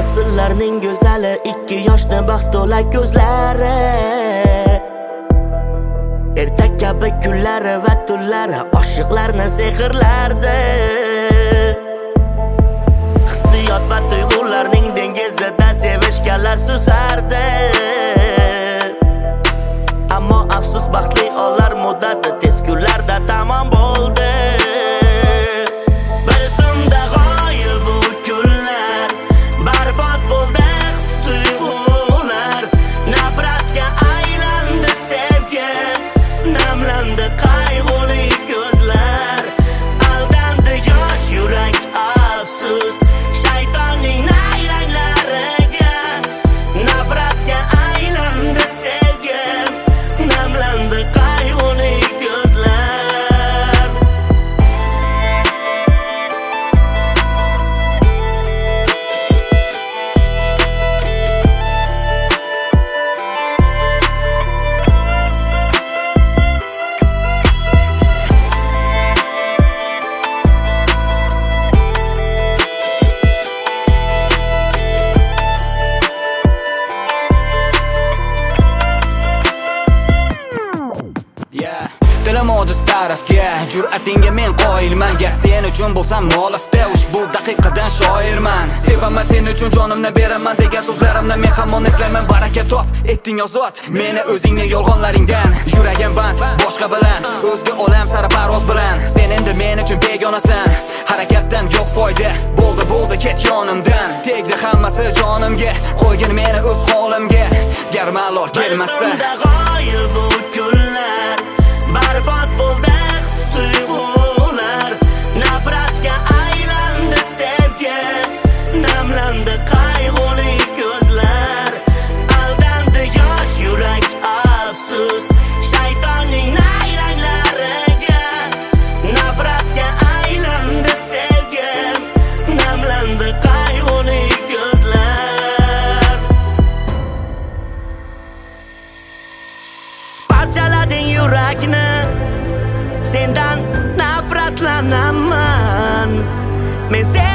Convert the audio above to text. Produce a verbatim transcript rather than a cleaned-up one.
Asrlarning go'zali ikki yoshni baxt to'la ko'zlari. Ertak kabi kunlari va tunlari oshiqlarni sehrlardi. Hissiyot va tuyg'ularning dengizida sevishganlar suzardi. Ammo afsus baxtli onlar muddati tez kunlarda tamom bo'ldi. Bir zumda g'oyib bu kunlar, barbod bo'ldi his-tuyg'ular. Nafratga aylandi sevgi, namlandi qayg'uli ko'zlar. Aldandi yosh yurak afsus, shaytonning nayranglariga. Nafratga aylandi sevgi, namlandi qayg'uli ko'zlar. Dilim ojiz tarafga, jur'atingga men qoyilman. Gar sen uchun bo'lsam muallifda, ushbu daqiqadan shoirman. Sevaman sen uchun jonimni beraman degan so'zlarimni men hamon eslayman. Baraka top etding ozod meni o'zingning yolg'onlaringdan. Yuragim band boshqa bilan, o'zga olam sari parvoz bilan. Sen endi men uchun begonasan, harakatdan yo'q foyda. Bo'ldi bo'ldi ket yonimdan, tegdi hammasi jonimga. Qo'ygin meni o'z holimga, gar malol kelmasa. G'oyib bu kunlar, barbod bo'ldi his-tuyg'ular. Nafratga aylandi sevgi, namlandi qayg'uli ko'zlar. Aldandi yosh yurak afsus, shaytonning nayranglariga. Nafratga aylandi sevgi, namlandi qayg'uli ko'zlar. Parchalading yurakni, sendan nafratlanaman. Men